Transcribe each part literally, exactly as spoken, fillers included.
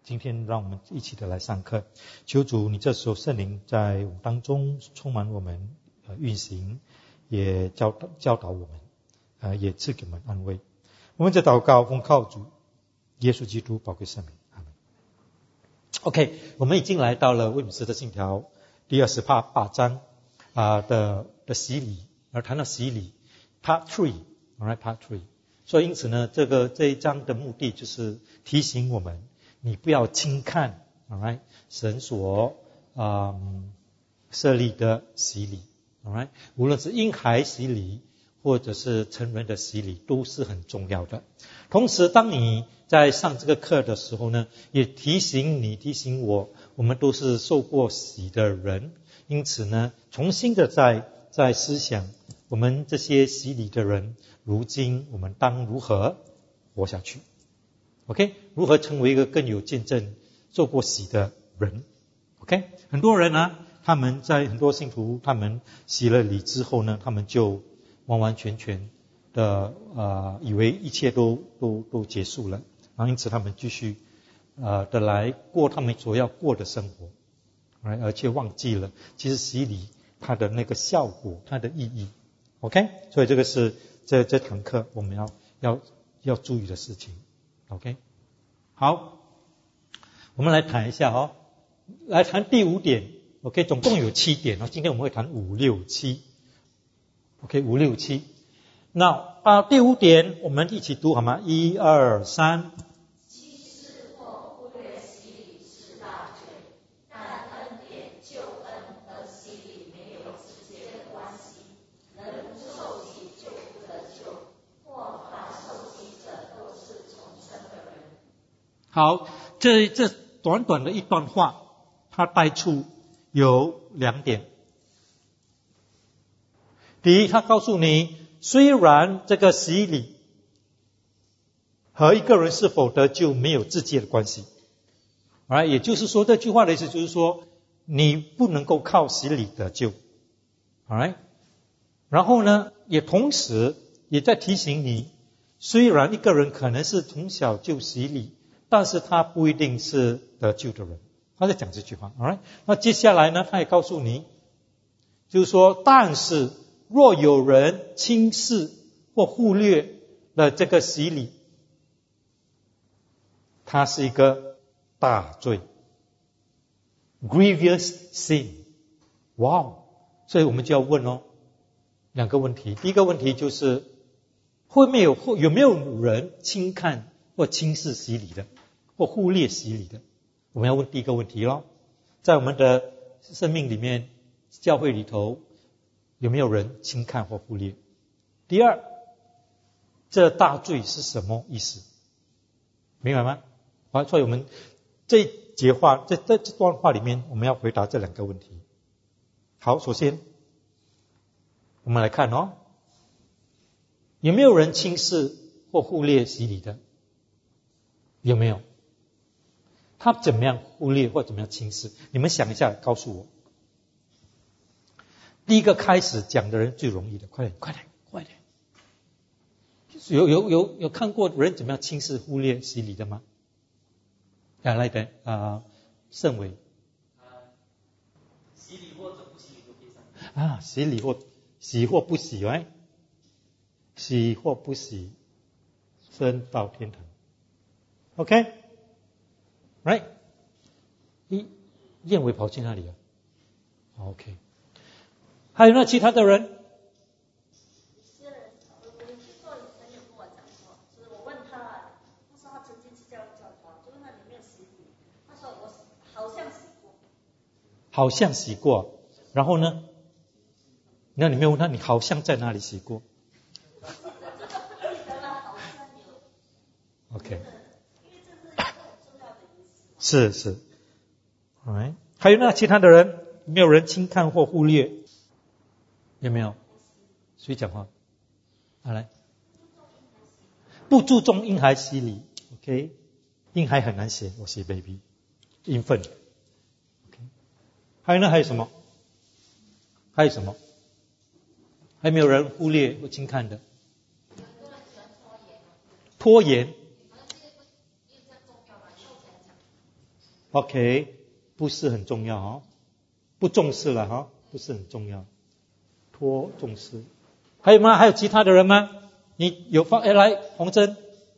今天让我们一起的来上课，求主你这时候圣灵在我们当中充满我们，呃运行，也教导教导我们，呃也赐给我们安慰。我们在祷告奉靠主耶稣基督宝贵圣名，阿们。OK， 我们已经来到了威姆斯的信条第二十八八章啊、呃、的的洗礼，而谈到洗礼 Part three，alright Part three。所以因此呢，这个这一章的目的就是提醒我们，你不要轻看 alright 神所啊、嗯、设立的洗礼 alright 无论是婴孩洗礼或者是成人的洗礼都是很重要的。同时当你在上这个课的时候呢，也提醒你提醒我，我们都是受过洗的人，因此呢重新的在在思想我们这些洗礼的人，如今我们当如何活下去 OK， 如何成为一个更有见证受过洗的人 OK。 很多人呢，他们在很多信徒他们洗了礼之后呢，他们就完完全全的呃以为一切都都都结束了，然后因此他们继续呃的来过他们所要过的生活，而且忘记了其实洗礼它的那个效果，它的意义 OK。 所以这个是这这堂课我们要要要注意的事情 OK。 好，我们来谈一下哦，来谈第五点 OK， 总共有七点哦，今天我们会谈五六七 OK， 五六七。那啊第五点我们一起读好吗？一二三。 欺世或忽略洗礼是大罪，但恩典救恩和洗礼没有直接的关系。人不受洗就不得救，或凡受洗者都是重生的人。 好，这这短短的一段话，它带出有两点。第一，他告诉你，虽然这个洗礼和一个人是否得救没有直接的关系，而也就是说，这句话的意思就是说，你不能够靠洗礼得救 alright。 然后呢，也同时也在提醒你，虽然一个人可能是从小就洗礼，但是他不一定是得救的人，他在讲这句话 alright。 那接下来呢，他也告诉你，就是说，但是若有人轻视或忽略了这个洗礼，它是一个大罪 grievous sin。 哇哦，所以我们就要问哦两个问题。第一个问题就是会没有有没有人轻看或轻视洗礼的，或忽略洗礼的？我们要问第一个问题咯，在我们的生命里面，教会里头有没有人轻看或忽略？第二，这大罪是什么意思？明白吗？好，所以我们这一节话，在这这段话里面，我们要回答这两个问题。好，首先我们来看哦，有没有人轻视或忽略洗礼的？有没有？他怎么样忽略或怎么样轻视？你们想一下，告诉我。第一个开始讲的人最容易的，快点，快点，快点！有有有有看过人怎么样轻视、忽略洗礼的吗？啊，来的啊，盛伟。 洗礼或者不洗礼都可以上。 啊，洗礼或洗或不洗，哎，洗或不洗，升到天堂。OK，right？ 一燕伟跑去哪里了 ？OK。还有那其他的人？ 是，我我听过有朋友跟我讲过，就是我问他，他说他曾经是教教团，就问他有没有洗礼，他说我好像洗过。 好像洗过，然后呢？那你没有问他，你好像在哪里洗过 ？OK。 因为这是很重要的仪式。 是是 ，alright。还有那其他的人，没有人轻看或忽略？有没有？谁讲话？啊，来，不注重婴孩洗礼 ，OK， 婴孩很难写，我写 baby， 婴分 ，OK。还有呢？还有什么？还有什么？还有没有人忽略或轻看的？拖延。 OK， 不是很重要哦，不重视了哈、哦，不是很重要，托重视。还有吗？还有其他的人吗？你有放？哎，来，洪真。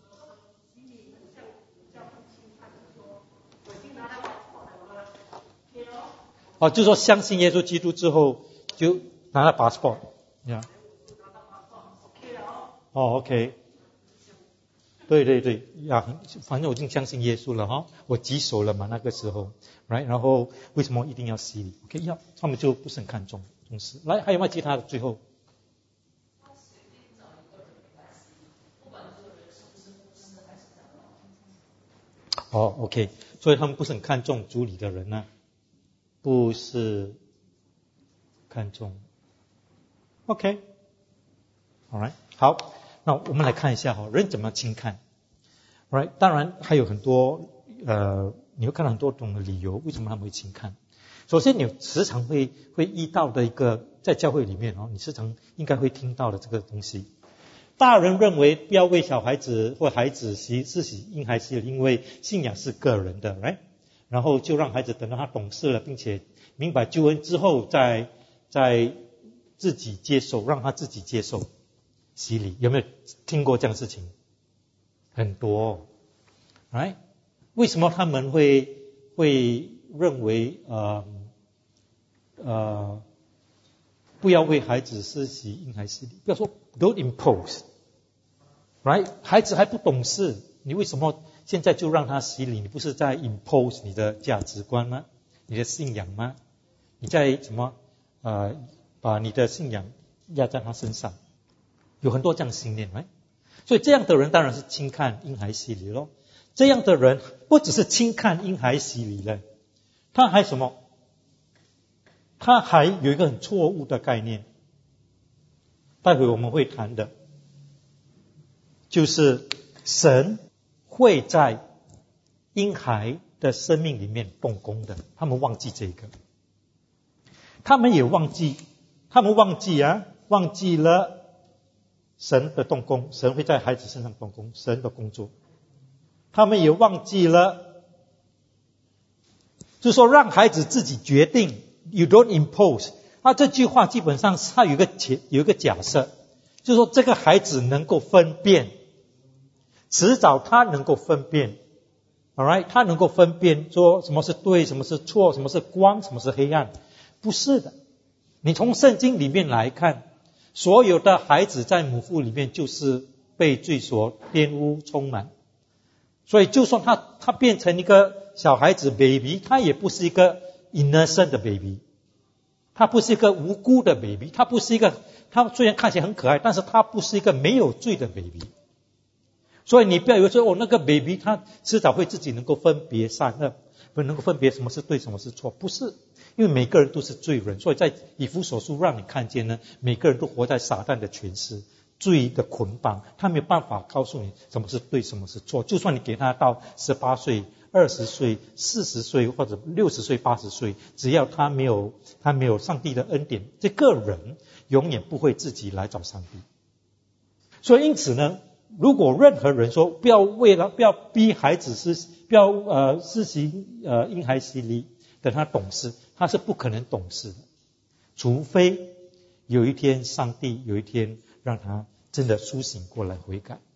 哦，就说相信耶稣基督之后，就拿了 passport， 呀、yeah. 哦 ，OK， 对对对，呀，反正我已经相信耶稣了哈，我棘手了嘛那个时候 ，right， 然后为什么一定要洗礼 ？OK， 要他们就不是很看重重视。来，还有没有其他的？最后。哦 ，OK， 所以他们不是很看重主里的人呢、啊，不是看重。OK，All right， 好，那我们来看一下哈，人怎么轻看 ，Right？ 当然还有很多呃，你会看到很多种的理由，为什么他们会轻看。首先，你时常会会遇到的一个在教会里面哦，你时常应该会听到的这个东西。大人认为不要为小孩子或孩子洗是洗婴孩洗礼，因为信仰是个人的 ，right？ 然后就让孩子等到他懂事了，并且明白救恩之后，再再自己接受，让他自己接受洗礼。有没有听过这样的事情？很多 ，right？ 为什么他们会会认为呃呃不要为孩子施洗婴孩洗礼？不要说 don't impose。Right， 孩子还不懂事，你为什么现在就让他洗礼？你不是在 impose 你的价值观吗？你的信仰吗？你在什么呃把你的信仰压在他身上？有很多这样的信念，right？ 所以这样的人当然是轻看婴孩洗礼咯。这样的人不只是轻看婴孩洗礼了，他还什么？他还有一个很错误的概念，待会我们会谈的。就是神会在婴孩的生命里面动工的，他们忘记这个，他们也忘记，他们忘记啊，忘记了神的动工，神会在孩子身上动工，神的工作，他们也忘记了，就是说让孩子自己决定 ，you don't impose。那这句话基本上它有一个有一个假设。就是说这个孩子能够分辨，迟早他能够分辨 ，alright， 他能够分辨说什么是对，什么是错，什么是光，什么是黑暗，不是的。你从圣经里面来看，所有的孩子在母腹里面就是被罪所玷污充满，所以就算他他变成一个小孩子 baby， 他也不是一个 innocent 的 baby， 他不是一个无辜的 baby， 他不是一个。他虽然看起来很可爱，但是他不是一个没有罪的 baby。所以你不要以为说哦，那个 baby 他迟早会自己能够分别善恶，不能够分别什么是对，什么是错，不是。因为每个人都是罪人，所以在以弗所书让你看见呢，每个人都活在撒旦的权势、罪的捆绑，他没有办法告诉你什么是对，什么是错。就算你给他到十八岁、二十岁、四十岁或者六十岁、八十岁，只要他没有他没有上帝的恩典，这个人永远不会自己来找上帝。所以因此呢，如果任何人说不要为了不要逼孩子施不要呃施行呃婴孩洗礼，等他懂事，他是不可能懂事的，除非有一天上帝有一天让他真的苏醒过来悔改。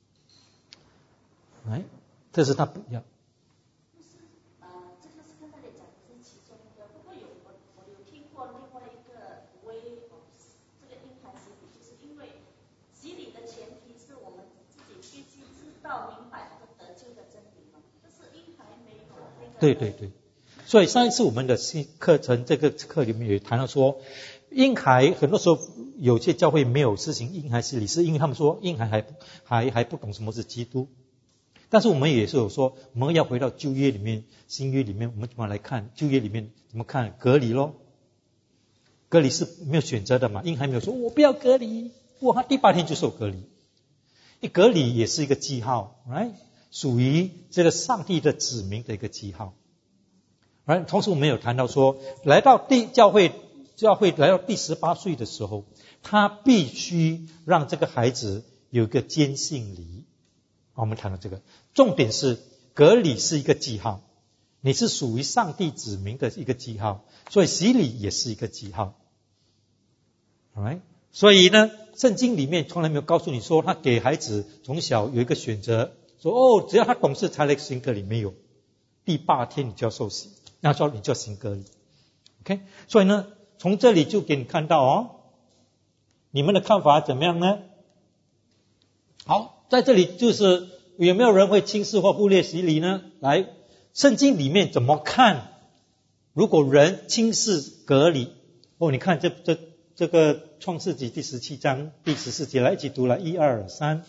哎，这是他不要。 呃，这个是刚才你讲的是其中一个，不过有我我有听过另外一个 way of 这个婴孩洗礼，就是因为洗礼的前提是我们自己必须知道明白和得救的真理嘛，但是婴孩没有那个。 对对对，所以上一次我们的课程这个课里面也谈到说，婴孩很多时候有些教会没有施行婴孩洗礼，是因为他们说婴孩还还还不懂什么是基督。但是我们也是有说，我们要回到旧约里面、新约里面，我们怎么来看？旧约里面怎么看隔离咯？隔离是没有选择的嘛？婴孩没有说我不要隔离，哇，他第八天就受隔离。一隔离也是一个记号 ，right？ 属于这个上帝的子民的一个记号。right？ 同时我们有谈到说，来到第教会，教会来到第十八岁的时候，他必须让这个孩子有一个坚信礼。我们谈到这个，重点是隔离是一个记号， 你是属于上帝指明的一个记号，所以洗礼也是一个记号。Alright？ 所以呢，圣经里面从来没有告诉你说他给孩子从小有一个选择，说哦，只要他懂事才来行割礼，没有。第八天你就要受洗，那时候你就要行割礼。OK？ 所以呢，从这里就给你看到哦，你们的看法怎么样呢？好，在这里就是有没有人会轻视或忽略洗礼呢？来，圣经里面怎么看？如果人轻视割礼，哦，你看这这这个创世纪第十七章第十四节，来一起读了，一二三。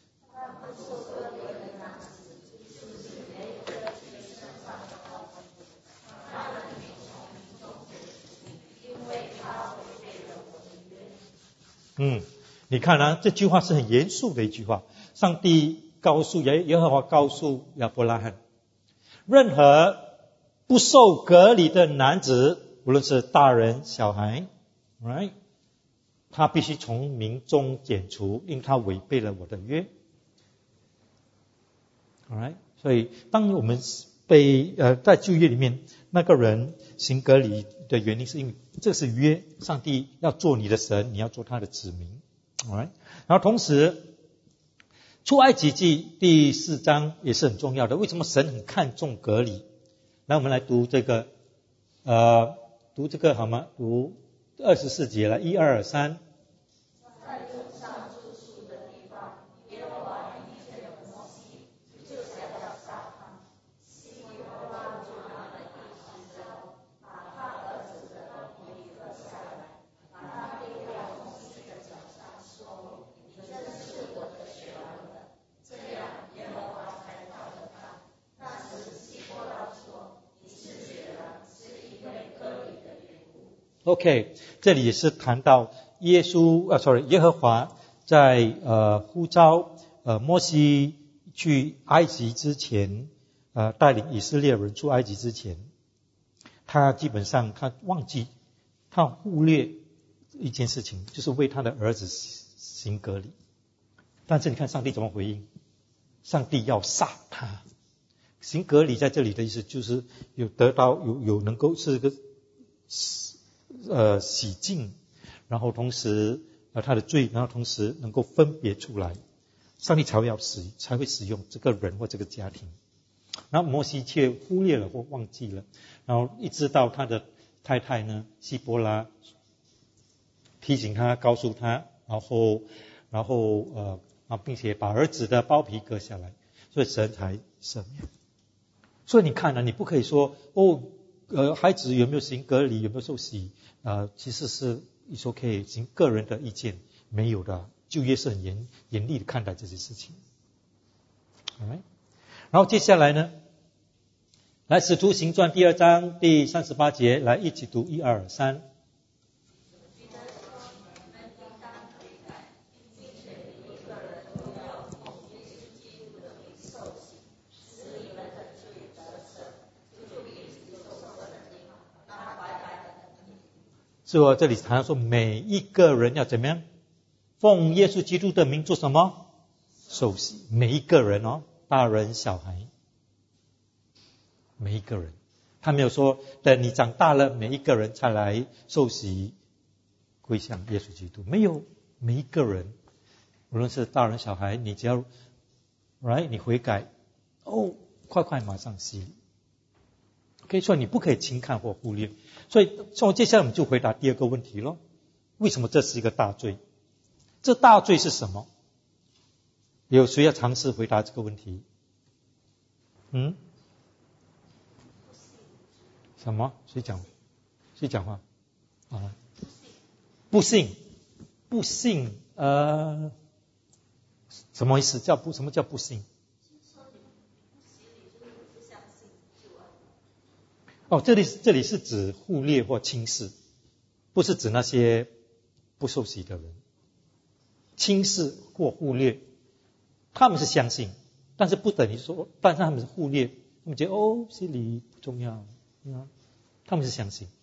嗯，你看啊，这句话是很严肃的一句话。上帝告诉耶耶和华告诉亚伯拉罕，任何不受割礼的男子，无论是大人小孩 ，right， 他必须从民中剪除，因他违背了我的约。alright， 所以当我们被呃在旧约里面那个人行割礼的原因，是因为这是约，上帝要做你的神，你要做他的子民。alright， 然后同时出埃及记第四章也是很重要的。为什么神很看重割礼？来，我们来读这个，呃，读这个好吗？读二十四节了，一二三。 在路上住宿的地方，耶和华明确了摩西，就想要杀他。西波拉就拿了一石头，把他儿子的包皮割下来，把他丢到摩西的脚上，说：“你真是我的血儿子。”这样，耶和华才饶了他。那时西波拉说：“你是血儿，是因为割礼的缘故。” OK， 这里也是谈到耶稣啊 ，sorry， 耶和华在呃呼召呃摩西去埃及之前，呃带领以色列人出埃及之前，他基本上他忘记，他忽略一件事情，就是为他的儿子行割礼。但是你看上帝怎么回应？上帝要杀他。行割礼在这里的意思就是有得到有有能够是个呃洗净，然后同时呃他的罪，然后同时能够分别出来，上帝才会要使才会使用这个人或这个家庭。然后摩西却忽略了或忘记了，然后一直到他的太太呢西波拉提醒他，告诉他，然后然后呃啊，并且把儿子的包皮割下来，所以神才赦免。所以你看啊，你不可以说哦，呃，孩子有没有行割礼，有没有受洗，呃，其实是你说可以行个人的意见，没有的。旧约是很严严厉的看待这些事情。Alright， 然后接下来呢，来使徒行传第二章第三十八节，来一起读，一二三。所以这里谈到说，每一个人要怎么样奉耶稣基督的名做什么？受洗。每一个人哦，大人小孩，每一个人。他没有说等你长大了，每一个人才来受洗归向耶稣基督。没有，每一个人，无论是大人小孩，你只要 right 你悔改，哦，快快马上洗礼。OK， 所以你不可以轻看或忽略。所以，所以接下来我们就回答第二个问题咯。为什么这是一个大罪？这大罪是什么？有谁要尝试回答这个问题？嗯？什么？谁讲？谁讲话？啊？不信，不信，呃，什么意思？叫不？什么叫不信？哦，这里这里是指忽略或轻视，不是指那些不受洗的人。轻视或忽略，他们是相信，但是不等于说，但是他们是忽略，他们觉得哦，洗礼不重要，嗯，他们是相信。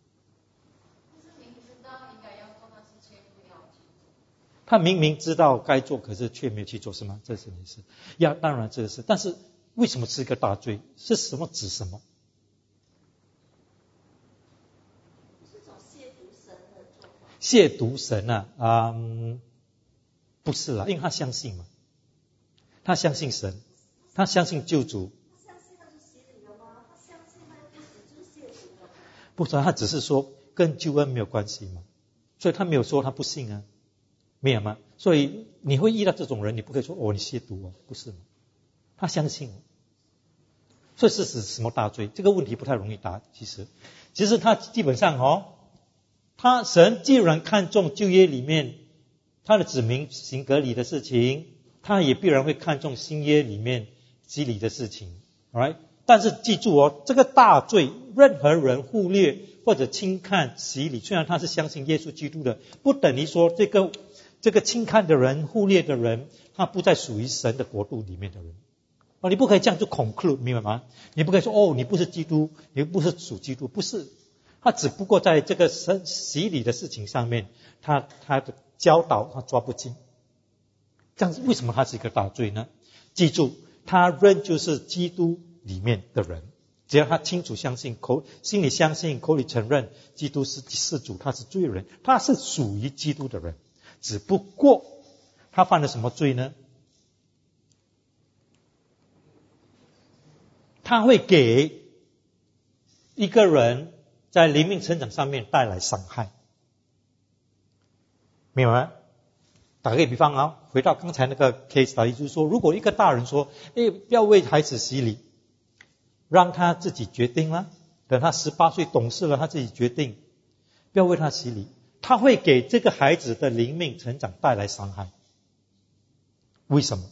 他明明知道该做，可是却没有去做，是吗？这是你是呀，当然这个是，但是为什么是一个大罪？是什么指什么？ 亵渎神啊，嗯，不是啦，因为他相信嘛，他相信神，他相信救主。 他相信那就洗礼了吗？他相信那就就是亵渎了。 不是，他只是说跟救恩没有关系嘛，所以他没有说他不信啊，没有吗？所以你会遇到这种人，你不可以说哦你亵渎哦，不是吗？他相信，所以是指什么大罪？这个问题不太容易答。其实，其实他基本上哦，他神既然看重旧约里面他的子民行割礼的事情，他也必然会看重新约里面洗礼的事情 ，right？ 但是记住哦，这个大罪，任何人忽略或者轻看洗礼，虽然他是相信耶稣基督的，不等于说这个这个轻看的人、忽略的人，他不再属于神的国度里面的人。哦，你不可以这样就 conclude， 明白吗？你不可以说哦，你不是基督，你不是属基督，不是。他只不过在这个洗礼的事情上面，他他的教导他抓不进。这样为什么他是一个大罪呢？记住，他仍旧是基督里面的人。只要他清楚相信，口心里相信，口里承认基督是是主，他是罪人，他是属于基督的人。只不过他犯了什么罪呢？他会给一个人在灵命成长上面带来伤害，明白吗？打个比方啊，回到刚才那个 case 打例，就是说，如果一个大人说，哎，不要为孩子洗礼，让他自己决定啦，等他十八岁懂事了，他自己决定，不要为他洗礼，他会给这个孩子的灵命成长带来伤害。为什么？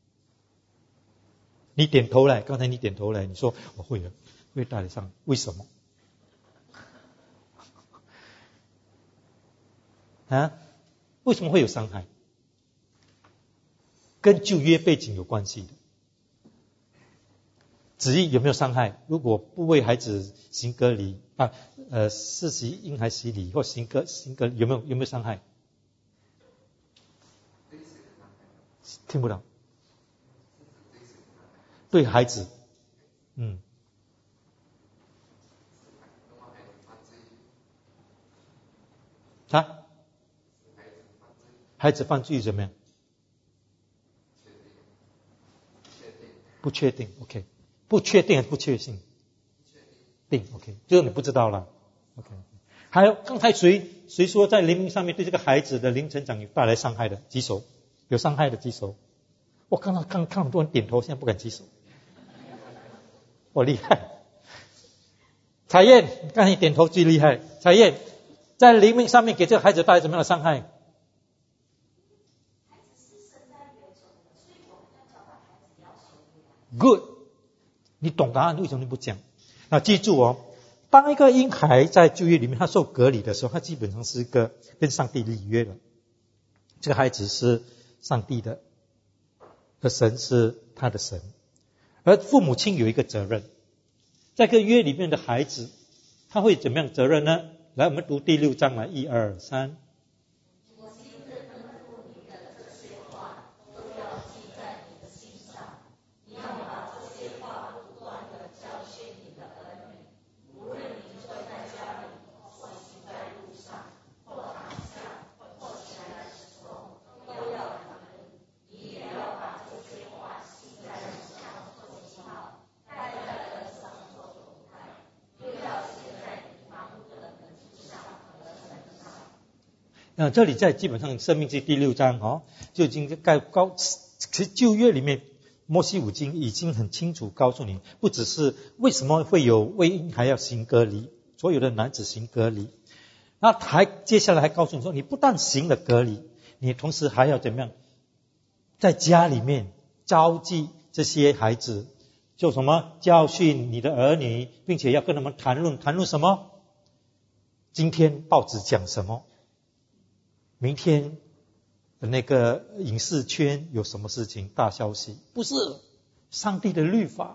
你点头来，刚才你点头来，你说我会的，会带来伤害。为什么？啊？为什么会有伤害？跟旧约背景有关系的。至于有没有伤害，如果不为孩子行割礼啊，呃，施洗婴孩洗礼或行割行割，有没有有没有伤害？听不到。对孩子，嗯，啊，孩子犯罪怎么样？不确定 ，OK， 不确定还是不确信？定 ，OK， 这个你不知道了 ，OK。还有刚才谁谁说在灵命上面对这个孩子的灵成长有带来伤害的？举手，有伤害的举手。我看到看看很多人点头，现在不敢举手。我厉害，彩燕，刚才你点头最厉害。彩燕，在灵命上面给这个孩子带来什么样的伤害？ 孩子是生在原种的，所以我们要教导孩子要守约。 Good， 你懂答案，为什么你不讲？那记住哦，当一个婴孩在旧约里面他受割礼的时候，他基本上是一个跟上帝立约了。这个孩子是上帝的，而神是他的神。而父母亲有一个责任，在这个约里面的孩子，他会怎么样责任呢？来，我们读第六章来，一二三。 我今日吩咐你的这些话，都要记在你的心上。你要把这些话不断地教训你的儿女，无论你坐在家里，或行在路上，或躺下，或起来的时候，都要谈论。你也要把这些话记在手上。戴在额上做头带，又要写在你房屋的门柱上和门上。 那这里在基本上申命记第六章哦，就已经告告，其实旧约里面摩西五经已经很清楚告诉你，不只是为什么会有为婴孩要行割礼，所有的男子行割礼，那还接下来还告诉你说，你不但行了割礼，你同时还要怎么样，在家里面召集这些孩子。就什么教训你的儿女，并且要跟他们谈论谈论什么？今天报纸讲什么？明天的那个影视圈有什么事情大消息？不是上帝的律法。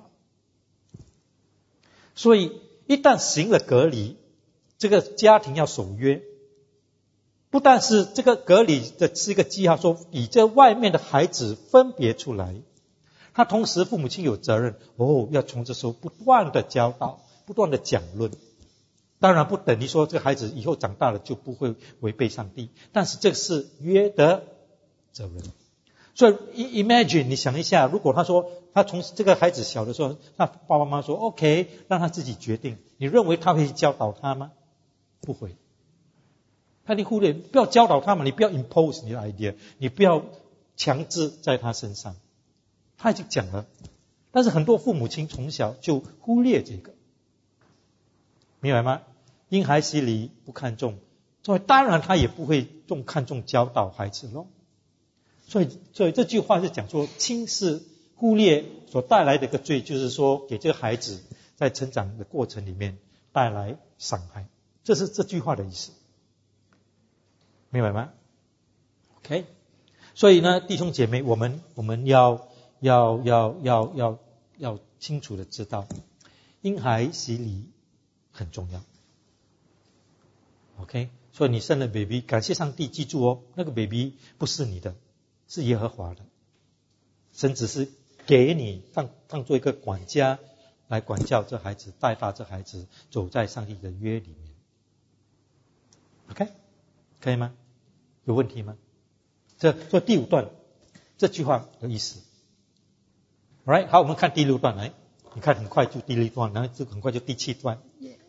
所以一旦行了割礼，这个家庭要守约，不但是这个割礼的是一个记号，说以这外面的孩子分别出来。他同时父母亲有责任哦，要从这时候不断的教导，不断的讲论。 当然不等于说这个孩子以后长大了就不会违背上帝，但是这是约的责任。所以 imagine 你想一下，如果他说他从这个孩子小的时候，那爸爸妈妈说 OK 让他自己决定，你认为他会教导他吗？不会。他你忽略，不要教导他嘛，你不要 impose 你的 idea， 你不要强制在他身上。他已经讲了，但是很多父母亲从小就忽略这个，明白吗？婴孩洗礼不看重，所以当然他也不会重看重教导孩子咯。所以，所以这句话是讲说，轻视忽略所带来的一个罪，就是说给这个孩子在成长的过程里面带来伤害，这是这句话的意思，明白吗 ？OK， 所以呢，弟兄姐妹，我们我们要要要要要要清楚的知道，婴孩洗礼很重要。OK， 所以你生了 baby， 感谢上帝，记住哦，那个 baby 不是你的，是耶和华的，神只是给你当当做一个管家来管教这孩子，带大这孩子走在上帝的约里面。OK， 可以吗？有问题吗？这这第五段这句话有意思。Alright， 好，我们看第六段来，你看很快就第六段，然后就很快就第七段。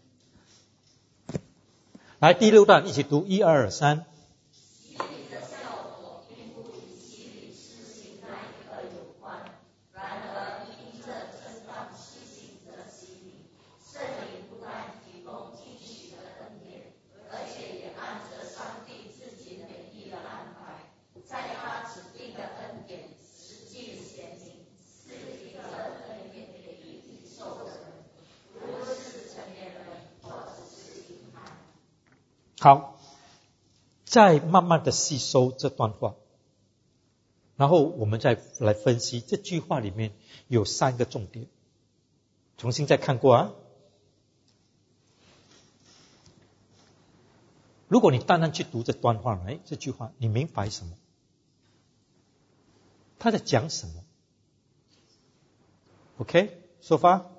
来，第六段一起读，一二三。 洗礼的效果并不与洗礼施行那一个有关，然而因着正当施行的洗礼，圣灵不但提供应许的恩典，而且也按着上帝自己美意的安排，在他指定的恩典实际显明，赐一个恩典给予领受的人，无论是成年人或者是婴孩。 好，再慢慢的吸收这段话，然后我们再来分析这句话里面有三个重点，重新再看过啊。如果你单单去读这段话，哎，这句话你明白什么？他在讲什么 ？OK， 说法，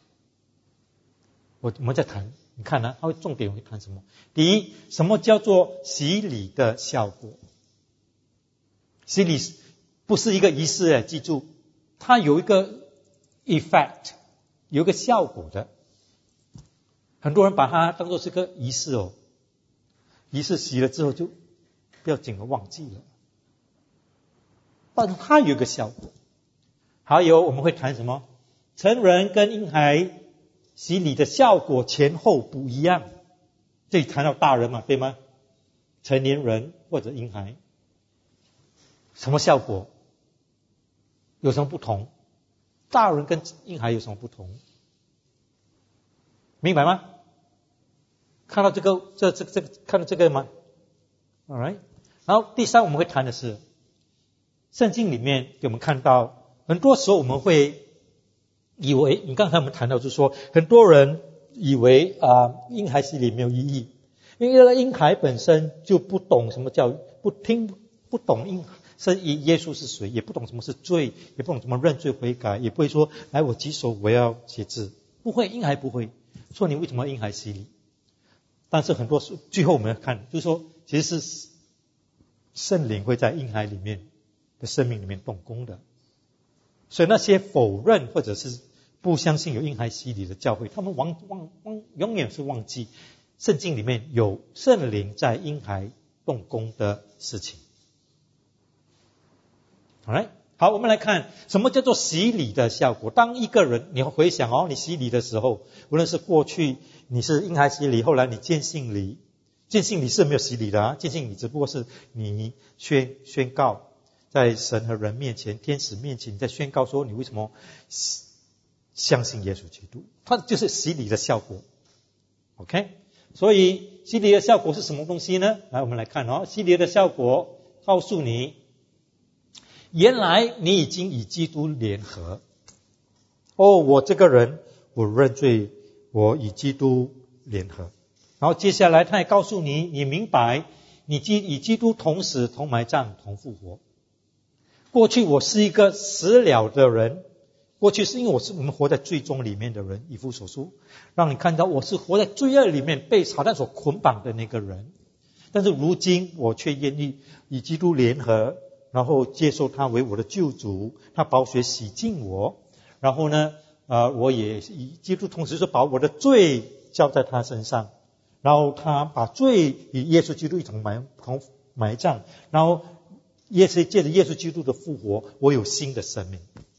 我我们再谈。你看呢、啊？他会重点会谈什么？第一，什么叫做洗礼的效果？洗礼不是一个仪式哎，记住，它有一个 effect， 有一个效果的。很多人把它当作是个仪式哦，仪式洗了之后就不要紧了，忘记了。但是它有一个效果。还有我们会谈什么？成人跟婴孩洗礼的效果前后不一样，这里谈到大人嘛，对吗？成年人或者婴孩，什么效果？有什么不同？大人跟婴孩有什么不同？明白吗？看到这个，这这这个，看到这个吗 ？All right。然后第三，我们会谈的是，圣经里面给我们看到，很多时候我们会以为，你刚才我们谈到就是说，很多人以为啊、呃，婴孩洗礼没有意义，因为那个婴孩本身就不懂什么叫不听不懂婴是耶稣是谁，也不懂什么是罪，也不懂怎么认罪悔改，也不会说来我举手我要写字，不会，婴孩不会。说你为什么婴孩洗礼？但是很多时最后我们要看，就是说其实是圣灵会在婴孩里面的生命里面动工的。所以那些否认或者是不相信有婴孩洗礼的教会，他们忘忘忘永远是忘记圣经里面有圣灵在婴孩动工的事情。Alright， 好，我们来看什么叫做洗礼的效果。当一个人，你回想哦，你洗礼的时候，无论是过去你是婴孩洗礼，后来你见信礼，见信礼是没有洗礼的啊，见信礼只不过是你宣宣告。在神和人面前，天使面前，你在宣告说你为什么相信耶稣基督，它就是洗礼的效果。OK， 所以洗礼的效果是什么东西呢？来，我们来看哦，洗礼的效果告诉你，原来你已经与基督联合。哦，我这个人，我认罪，我与基督联合。然后接下来他也告诉你，你明白，你与基督同死、同埋葬、同复活。过去我是一个死了的人， 过去是因为我是我们活在罪中里面的人，以弗所书让你看到我是活在罪恶里面被撒旦所捆绑的那个人。但是如今我却愿意与基督联合，然后接受他为我的救主，他宝血洗净我，然后呢呃，我也以基督同时是把我的罪交在他身上，然后他把罪与耶稣基督一同埋同埋葬，然后耶稣借着耶稣基督的复活，我有新的生命。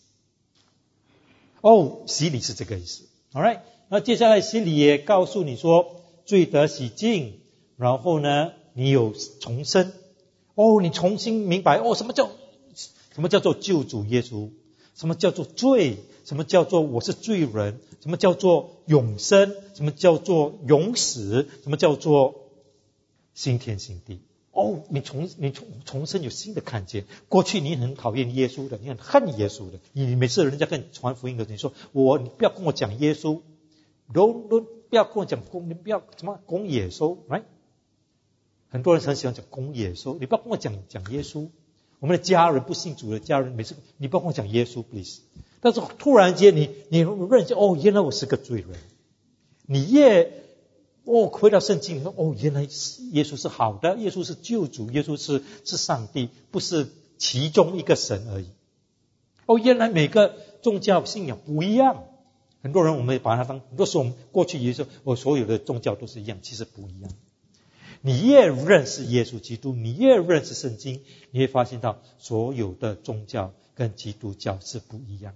哦，洗礼是这个意思。 Alright， 那接下来洗礼也告诉你说罪得洗净，然后呢你有重生。哦，你重新明白哦，什么叫什么叫做救主耶稣，什么叫做罪，什么叫做我是罪人，什么叫做永生，什么叫做永死，什么叫做新天新地。哦，你重你重重生有新的看见。过去你很讨厌耶稣的，你很恨耶稣的，你每次人家跟你传福音的，你说我你不要跟我讲耶稣，都都不要跟我讲公，你不要什么公耶稣 ，right？ 很多人很喜欢讲公耶稣，你不要跟我讲讲耶稣。我们的家人不信主的家人，每次你不要跟我讲耶稣 ，please。但是突然间你你认识哦，原来我是个罪人，你越哦，回到圣经说哦，原来耶稣是好的，耶稣是救主，耶稣是是上帝，不是其中一个神而已。哦，原来每个宗教信仰不一样。很多人我们把它当，很多时候我们过去也说哦，所有的宗教都是一样，其实不一样。你越认识耶稣基督，你越认识圣经，你会发现到所有的宗教跟基督教是不一样。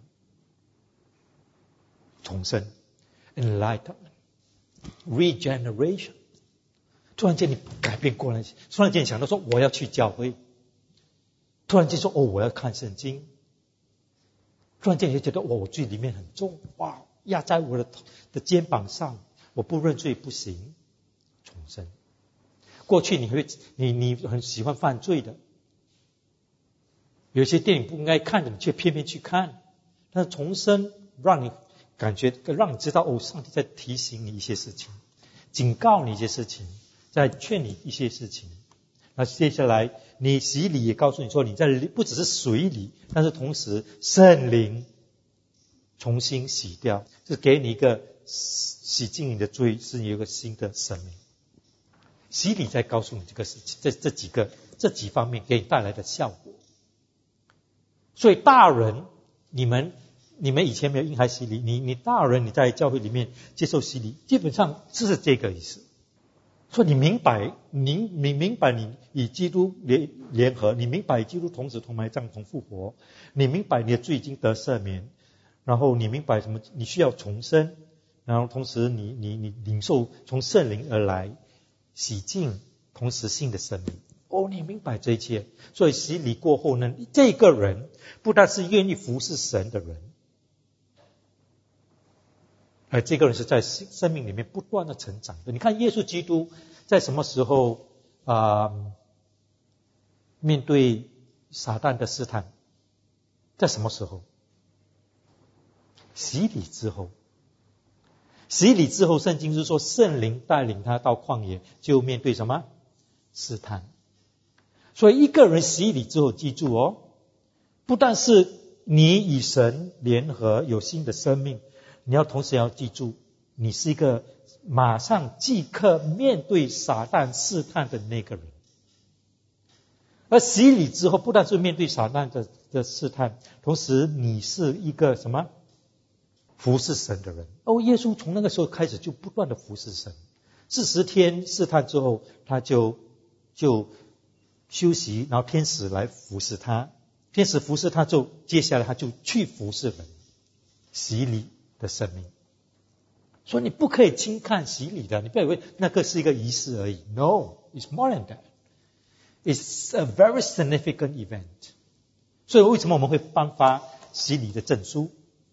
重生 ，enlightenment。Regeneration， 突然间你改变过来，突然间想到说我要去教会，突然间说哦我要看圣经，突然间你就觉得哦我罪里面很重，哇压在我的的肩膀上，我不认罪不行。重生，过去你会你你很喜欢犯罪的，有些电影不应该看的，你却偏偏去看，但是重生让你感觉让你知道哦，上帝在提醒你一些事情，警告你一些事情，在劝你一些事情。那接下来你洗礼也告诉你说，你在不只是水里，但是同时圣灵重新洗掉，是给你一个洗净你的罪，是有一个新的生命。洗礼在告诉你这个事情，这这几个这几方面给你带来的效果。所以大人，你们你们以前没有婴孩洗礼，你你大人你在教会里面接受洗礼，基本上是这个意思。所以你明白，你你明白你与基督联联合，你明白基督同时同埋葬同复活，你明白你的罪已经得赦免，然后你明白什么？你需要重生，然后同时你你你领受从圣灵而来洗净，同时新的生命。哦，你明白这一切，所以洗礼过后呢，这个人不但是愿意服侍神的人，而这个人是在生命里面不断的成长的。你看耶稣基督在什么时候啊、呃、面对撒旦的试探？在什么时候？洗礼之后。洗礼之后，圣经是说圣灵带领他到旷野，就面对什么？试探。所以一个人洗礼之后，记住哦，不但是你与神联合有新的生命，你要同时要记住，你是一个马上即刻面对撒旦试探的那个人。而洗礼之后，不但是面对撒旦的的试探，同时你是一个什么？服侍神的人。哦，耶稣从那个时候开始就不断的服侍神。四十天试探之后，他就就休息，然后天使来服侍他。天使服侍他之后，接下来他就去服侍人，洗礼的生命。所以你不可以轻看洗礼的，你不要以为那个是一个仪式而已。No, it's more than that. It's a very significant event. 所以为什么我们会颁发洗礼的证书？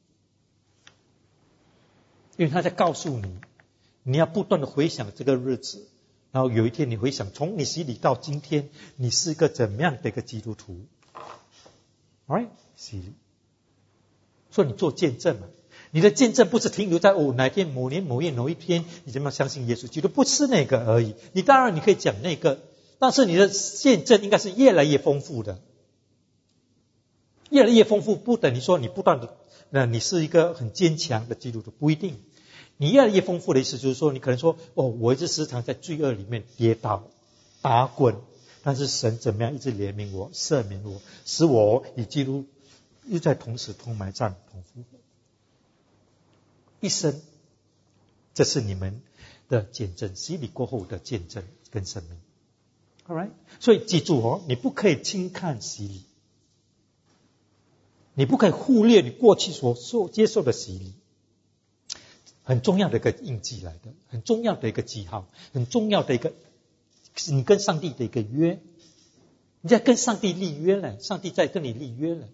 因为他在告诉你，你要不断的回想这个日子，然后有一天你回想，从你洗礼到今天，你是一个怎么样的一个基督徒 ？Alright， 洗礼。所以你做见证嘛，你的见证不是停留在哦哪天某年某月某一天，你怎么样相信耶稣基督，不是那个而已。你当然你可以讲那个，但是你的见证应该是越来越丰富的，越来越丰富，不等于说你不断的那你是一个很坚强的基督徒，不一定。你越来越丰富的意思就是说，你可能说，哦，我一直时常在罪恶里面跌倒、打滚，但是神怎么样一直怜悯我、赦免我，使我与基督又在同时同埋葬、同复活，一生。这是你们的见证，洗礼过后的见证跟生命。All right， 所以记住哦，你不可以轻看洗礼，你不可以忽略你过去所受接受的洗礼，很重要的一个印记来的，很重要的一个记号，很重要的一个是你跟上帝的一个约，你在跟上帝立约了，上帝在跟你立约了，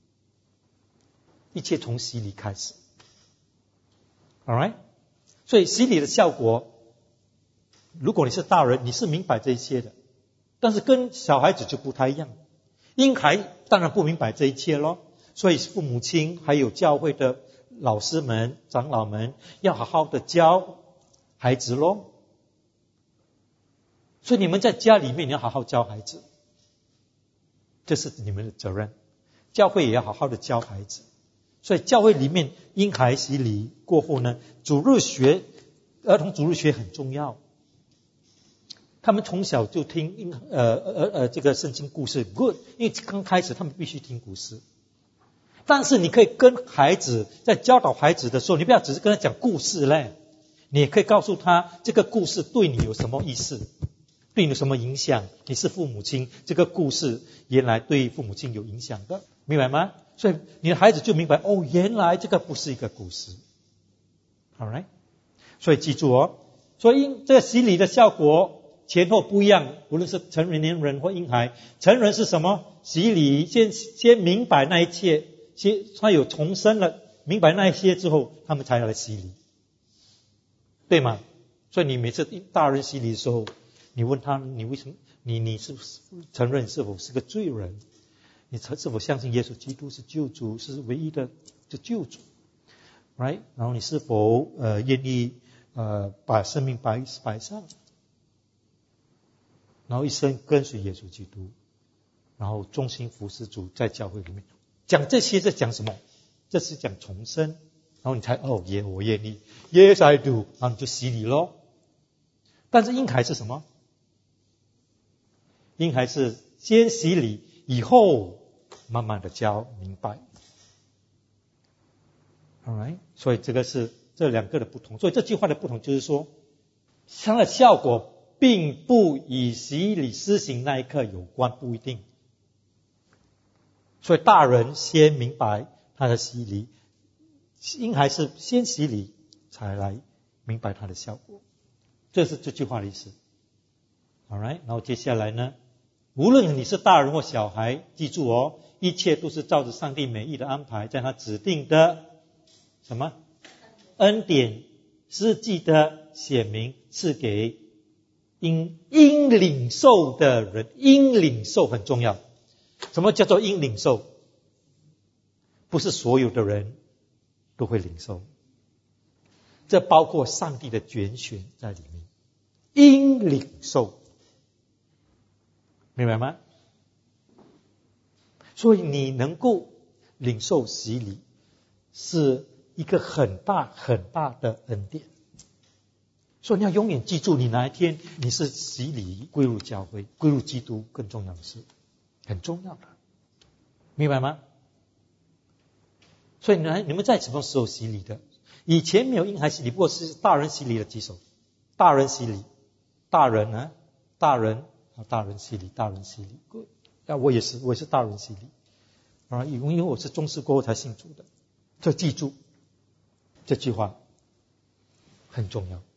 一切从洗礼开始。All right， 所以洗礼的效果，如果你是大人，你是明白这一切的，但是跟小孩子就不太一样。婴孩当然不明白这一切咯，所以父母亲还有教会的老师们、长老们要好好的教孩子咯。所以你们在家里面你要好好教孩子，这是你们的责任。教会也要好好的教孩子。所以教会里面婴孩洗礼过后呢，主日学、儿童主日学很重要。他们从小就听呃呃呃这个圣经故事 good， 因为刚开始他们必须听故事。但是你可以跟孩子在教导孩子的时候，你不要只是跟他讲故事嘞，你也可以告诉他这个故事对你有什么意思，对你有什么影响。你是父母亲，这个故事原来对父母亲有影响的，明白吗？所以你的孩子就明白，哦，原来这个不是一个故事。All right， 所以记住哦，所以这个洗礼的效果前后不一样，无论是成年人或婴孩。成人是什么？洗礼先先明白那一切，先他有重生了，明白那一些之后，他们才来洗礼，对吗？所以你每次大人洗礼的时候，你问他，你为什么你你是不是承认是否是个罪人？你是否相信耶稣基督是救主，是唯一的救主 ，right？ 然后你是否呃愿意呃把生命摆摆上，然后一生跟随耶稣基督，然后忠心服侍主，在教会里面讲这些，在讲什么？这是讲重生，然后你才哦耶，我愿意 ，Yes I do， 然后你就洗礼咯。但是婴孩是什么？婴孩是先洗礼，以后慢慢的教明白。Alright， 所以这个是这两个的不同。所以这句话的不同就是说，它的效果并不与洗礼施行那一刻有关，不一定。所以大人先明白他的洗礼，婴孩是先洗礼才来明白他的效果。这是这句话的意思。Alright， 然后接下来呢，无论你是大人或小孩，记住哦，一切都是照着上帝美意的安排，在他指定的什么恩典实际的显明赐给应应领受的人。应领受很重要。什么叫做应领受？不是所有的人都会领受，这包括上帝的拣选在里面。应领受，明白吗？所以你能够领受洗礼是一个很大很大的恩典。所以你要永远记住，你哪一天你是洗礼归入教会，归入基督，更重要的是很重要的，明白吗？所以你们你们在什么时候洗礼的？以前没有婴孩洗礼，不过是大人洗礼的举手。大人洗礼，大人呢？大人啊，大人洗礼，大人洗礼。啊，我也是，我也是大人洗礼啊，因为我是中式过后才信主的。所以记住这句话很重要。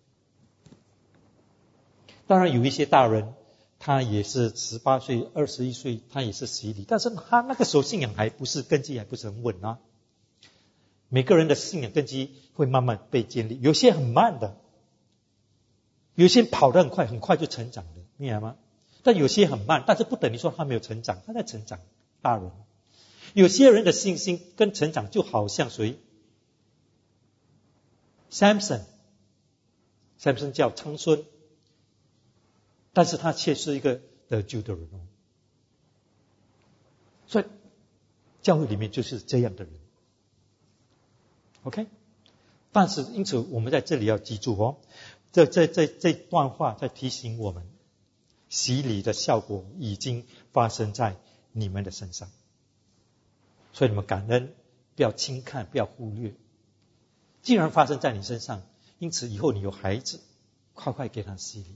当然有一些大人，他也是十八岁、二十一岁，他也是洗礼，但是他那个时候信仰还不是根基，还不是很稳啊。每个人的信仰根基会慢慢被建立，有些很慢的，有些跑得很快，很快就成长的，明白吗？但有些很慢，但是不等于说他没有成长，他在成长。大人，有些人的信心跟成长就好像谁 ？Samson， Samson 叫长孙，但是他却是一个得救的人哦。所以教会里面就是这样的人。 OK， 但是因此我们在这里要记住哦，这这这这段话在提醒我们，洗礼的效果已经发生在你们的身上，所以你们感恩，不要轻看，不要忽略。既然发生在你身上，因此以后你有孩子，快快给他洗礼，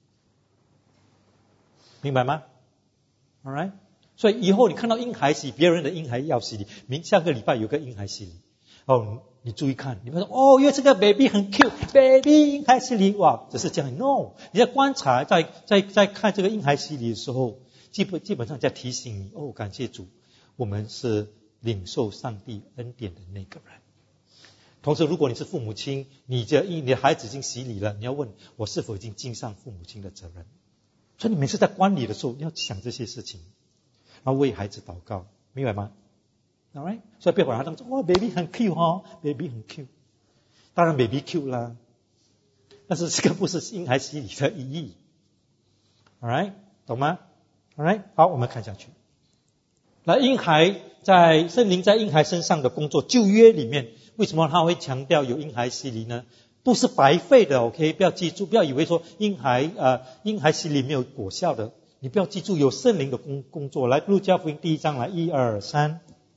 明白吗 ？All right， 所以以后你看到婴孩洗，别人的婴孩要洗礼，明下个礼拜有个婴孩洗礼，哦，你注意看，你们说哦，因为这个 baby 很 cute，baby 婴孩洗礼，哇，只是这样 ，no， 你在观察，在在在看这个婴孩洗礼的时候，基本基本上在提醒你，哦，感谢主，我们是领受上帝恩典的那个人。同时，如果你是父母亲，你的你的孩子已经洗礼了，你要问我是否已经尽上父母亲的责任。所以你每次在观礼的时候，要想这些事情，然后为孩子祷告，明白吗 ？All right， 所以不要把它当作哇 ，baby 很 cute 哦 ，baby 很 cute， 当然 baby cute 啦，但是这个不是婴孩洗礼的意义。All right， 懂吗 ？All right， 好，我们看下去。那婴孩在圣灵在婴孩身上的工作，旧约里面为什么他会强调有婴孩洗礼呢？不是白费的 ，OK， 不要记住，不要以为说婴孩呃婴孩洗礼没有果效的，你不要记住有圣灵的工工作。来，路加福音第一章来，一二三。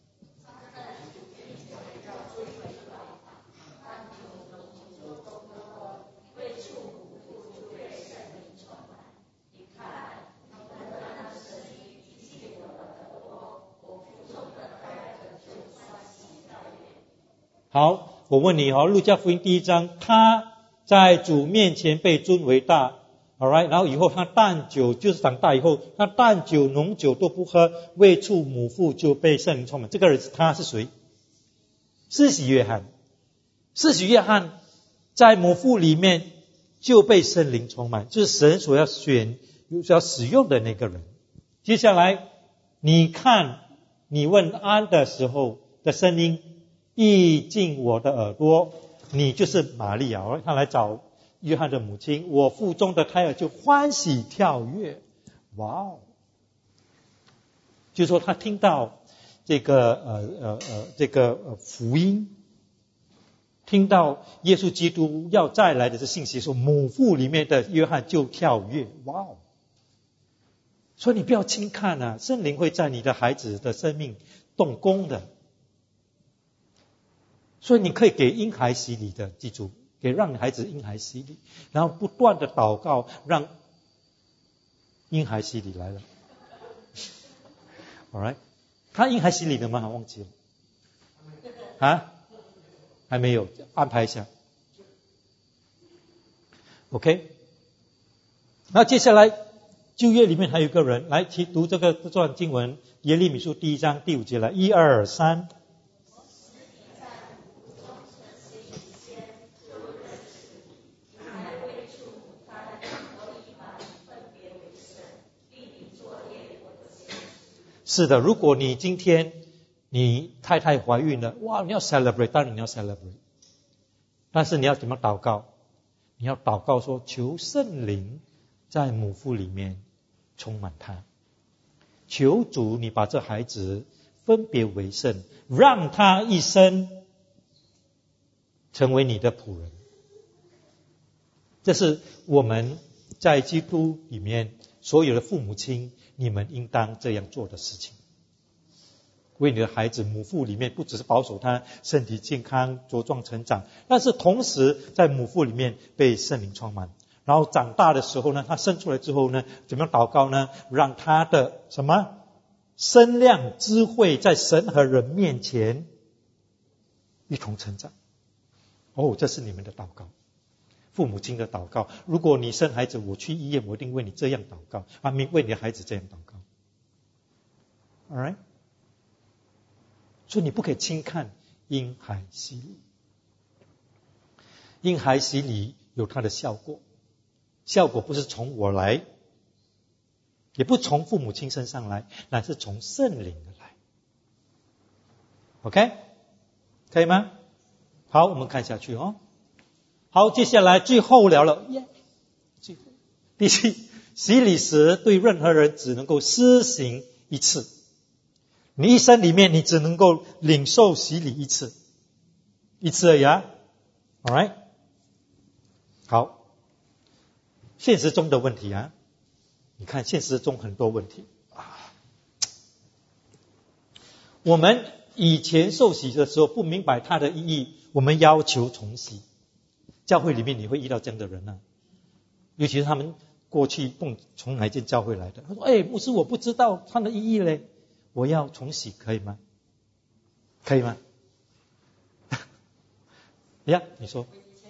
好，我问你哦，路加福音第一章，他在主面前被尊为大 ，all right， 然后以后他淡酒，就是长大以后，他淡酒、浓酒都不喝，未处母腹就被圣灵充满。这个人他是谁？施洗约翰。施洗约翰在母腹里面就被圣灵充满，就是神所要选、所要使用的那个人。接下来，你看，你问安的时候的声音一进我的耳朵，你就是玛利亚。他来找约翰的母亲，我腹中的胎儿就欢喜跳跃。哇哦！就是说他听到这个呃呃呃这个呃福音，听到耶稣基督要再来的这信息，说母腹里面的约翰就跳跃。哇哦！所以你不要轻看啊，圣灵会在你的孩子的生命动工的。所以你可以给婴孩洗礼的，记住，给让孩子婴孩洗礼，然后不断的祷告，让婴孩洗礼来了。All right， 他婴孩洗礼了吗？忘记了啊，还没有，安排一下。OK， 那接下来旧约里面还有一个人来去读这个这段经文，耶利米书第一章第五节来，一二三。是的，如果你今天你太太怀孕了，哇，你要 celebrate， 当然你要 celebrate， 但是你要怎么祷告？你要祷告说，求圣灵在母腹里面充满他，求主你把这孩子分别为圣，让他一生成为你的仆人。这是我们在基督里面所有的父母亲，你们应当这样做的事情。为你的孩子母腹里面不只是保守他身体健康茁壮成长，但是同时在母腹里面被圣灵充满，然后长大的时候呢，他生出来之后呢，怎么样祷告呢？让他的什么身量智慧在神和人面前一同成长。哦，这是你们的祷告，父母亲的祷告。如果你生孩子，我去医院，我一定为你这样祷告，阿们，为你的孩子这样祷告。All right， 所以你不可以轻看婴孩洗礼。婴孩洗礼有它的效果，效果不是从我来，也不从父母亲身上来，乃是从圣灵而来。OK， 可以吗？好，我们看下去哦。好，接下来最后聊了，耶、yeah ，第七，洗礼时对任何人只能够施行一次，你一生里面你只能够领受洗礼一次。 一次而已啊 ，Alright， 好，现实中的问题啊，你看现实中很多问题啊。我们以前受洗的时候不明白它的意义，我们要求重洗。教会里面你会遇到这样的人啊，尤其是他们过去从从哪间教会来的，他说：“哎，牧师，我不知道它的意义嘞，我要重洗，可以吗？可以吗？”呀，你说。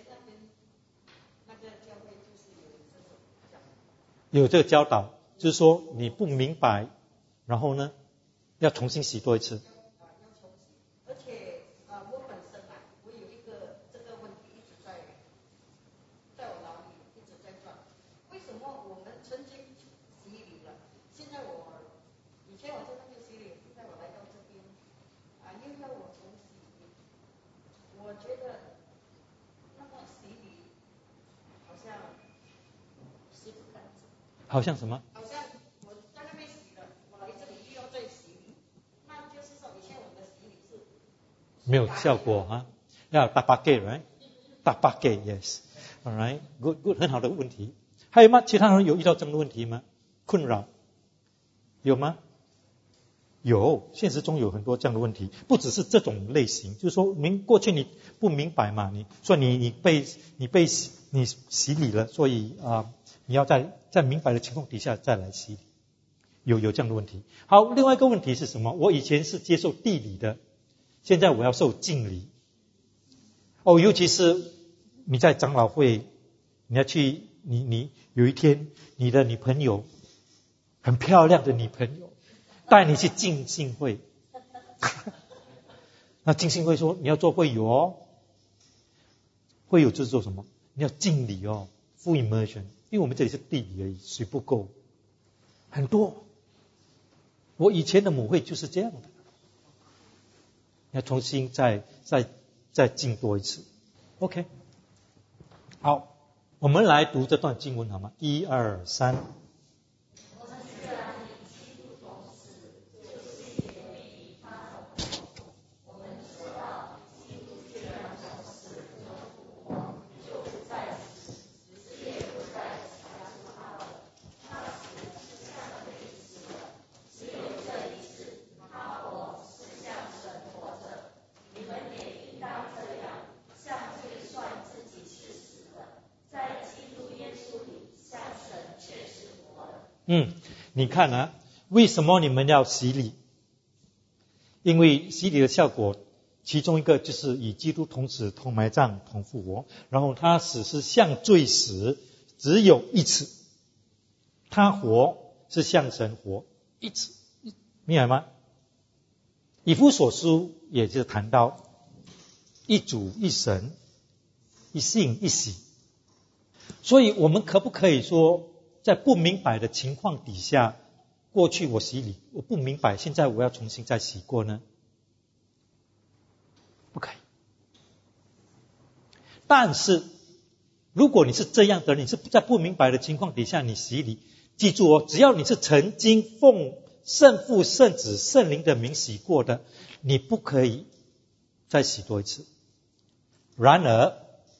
有这个教导，就是说你不明白，然后呢，要重新洗多一次。 而且呃，我本身啊，我有一个这个问题一直在在我脑里一直在转，为什么我们曾经洗礼了，现在我以前我在那边洗礼，现在我来到这边啊，又要我重洗，我觉得那么洗礼好像洗不干净。 好像什么？ 好像我在那边洗了，我来这里又要再洗，那就是说以前我的洗礼是没有效果啊，要大八给 right， 大八给 yes，all right， good good 很好的问题。还有吗？其他人有遇到这样的问题吗？困扰有吗？有，现实中有很多这样的问题，不只是这种类型，就是说明过去你不明白嘛，你说你你被你被你洗礼了，所以啊、呃，你要在在明白的情况底下再来洗礼，有有这样的问题。好，另外一个问题是什么？我以前是接受地礼的，现在我要受敬礼。哦，尤其是你在长老会，你要去，你你有一天你的女朋友很漂亮的女朋友带你去敬信会，那敬信会说你要做会友哦，会友就是做什么？你要敬礼哦 ，full immersion， 因为我们这里是地理而已，水不够，很多。我以前的母会就是这样的，要重新再再再敬多一次。OK， 好，我们来读这段经文好吗？一二三。嗯，你看啊，为什么你们要洗礼？因为洗礼的效果，其中一个就是与基督同死、同埋葬、同复活。然后他死是像罪死，只有一次；他活是像神活一次，明白吗？以弗所书也就谈到一主、一神、一信、一洗。所以我们可不可以说，在不明白的情况底下，过去我洗礼，我不明白，现在我要重新再洗过呢？不可以。但是，如果你是这样的人，你是在不明白的情况底下你洗礼，记住哦，只要你是曾经奉圣父、圣子、圣灵的名洗过的，你不可以再洗多一次。然而，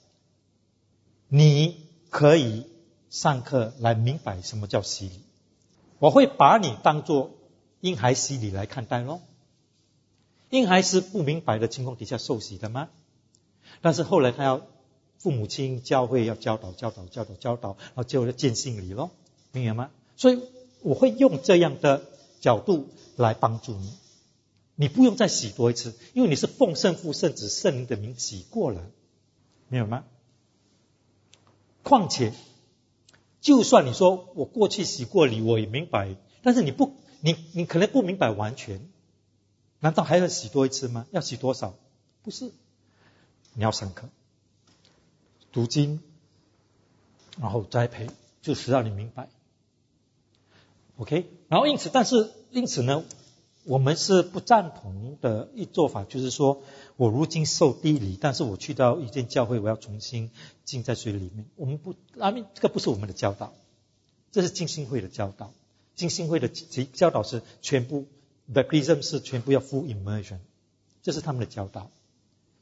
你可以上课来明白什么叫洗礼。我会把你当作婴孩洗礼来看待咯。婴孩是不明白的情况底下受洗的吗？但是后来他要父母亲教会要教导教导教导教导，然后最后就见信礼咯，明白吗？所以我会用这样的角度来帮助你，你不用再洗多一次，因为你是奉圣父圣子圣灵的名洗过了，明白吗？况且就算你说我过去洗过礼，我也明白，但是你不你你可能不明白完全，难道还要洗多一次吗？要洗多少？不是，你要上课读经，然后栽培，就使让你明白 OK。 然后因此但是因此呢，我们是不赞同的一做法，就是说我如今受地礼，但是我去到一间教会，我要重新浸在水里面。我们不，阿明，这个不是我们的教导，这是浸信会的教导。浸信会的教导是全部 baptism 是全部要 full immersion， 这是他们的教导。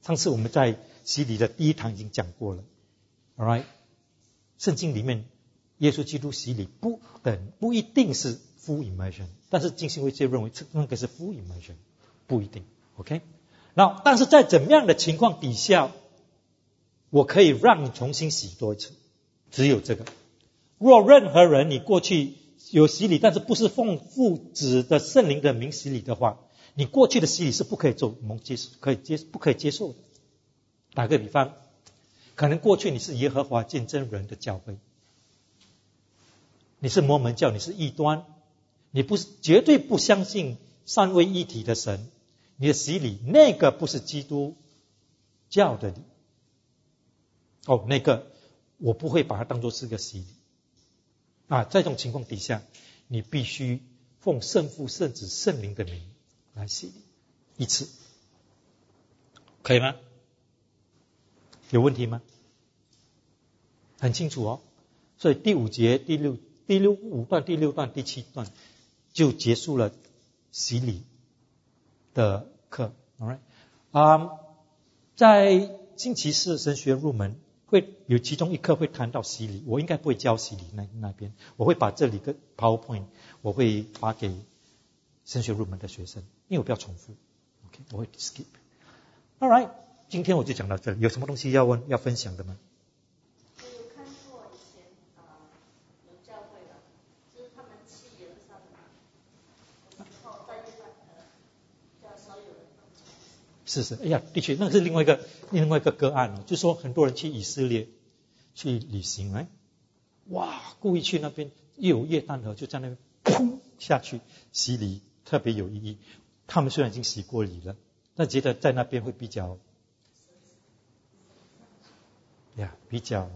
上次我们在洗礼的第一堂已经讲过了 ，alright， 圣经里面耶稣基督洗礼不等不一定是 full immersion， 但是浸信会就认为那个是 full immersion， 不一定 ，OK。那但是在怎么样的情况底下，我可以让你重新洗多一次？只有这个。若任何人你过去有洗礼，但是不是奉父子的圣灵的名洗礼的话，你过去的洗礼是不可以做蒙接可以接不可以接受的。打个比方，可能过去你是耶和华见证人的教会，你是摩门教，你是异端，你不是绝对不相信三位一体的神，你的洗礼那个不是基督教的礼。哦，那个我不会把它当作是个洗礼啊。在这种情况底下，你必须奉圣父、圣子、圣灵的名来洗礼一次，可以吗？有问题吗？很清楚哦。所以第五节、第六、第六五段、第六段、第七段就结束了洗礼的课。Alright， 啊、um, ，在星期四神学入门会有其中一课会谈到洗礼，我应该不会教洗礼那那边，我会把这里个 PowerPoint 我会发给神学入门的学生，因为我不要重复 ，OK， 我会 skip。Alright， 今天我就讲到这里，有什么东西要问、要分享的吗？ 我有看过以前啊、呃、有教会的，就是他们七月二三的时候在约旦河叫所有人都起来。 是是，哎呀，的确，那是另外一个另外一个个案哦，就是说很多人去以色列去旅行，哎，哇，故意去那边一有约旦河就在那边砰下去洗礼，特别有意义。他们虽然已经洗过礼了，但觉得在那边会比较，呀，比较，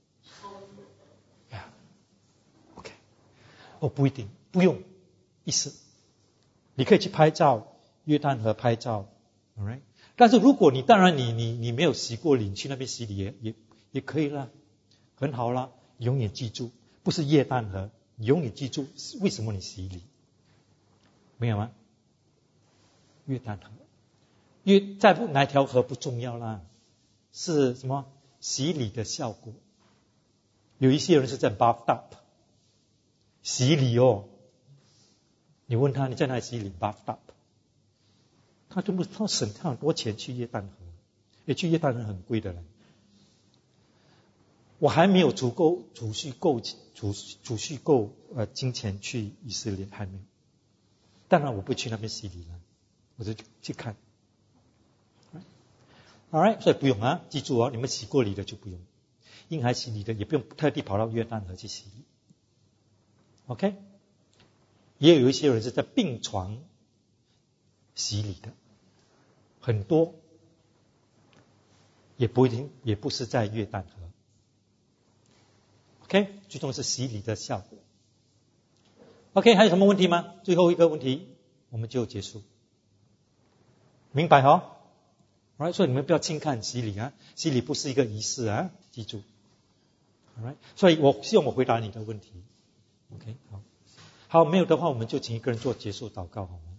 呀 ，OK， 哦，不一定，不用，意思，你可以去拍照，约旦河拍照。Alright， 但是如果你当然你你你没有洗过礼，你去那边洗礼也也也可以啦，很好啦。永远记住，不是约旦河，你永远记住为什么你洗礼，没有吗？约旦河，约在不哪条河不重要啦，是什么洗礼的效果？有一些人是在 bathtub 洗礼哦，你问他你在哪里洗礼 bathtub？他就不，他省他很多钱去约旦河，也去约旦河很贵的人。我还没有足够储蓄够储储蓄够呃金钱去以色列，还没有。当然我不去那边洗礼了，我就去看。Alright， 所以不用啊，记住哦，你们洗过礼的就不用，婴孩洗礼的也不用特地跑到约旦河去洗礼。OK， 也有一些人是在病床洗礼的。很多也不一定，也不是在约旦河。OK， 最重要是洗礼的效果。OK， 还有什么问题吗？最后一个问题我们就结束。明白哈、哦？ Alright， 所以你们不要轻看洗礼啊，洗礼不是一个仪式啊，记住。Alright， 所以我希望我回答你的问题。OK， 好，好，没有的话我们就请一个人做结束祷告好吗？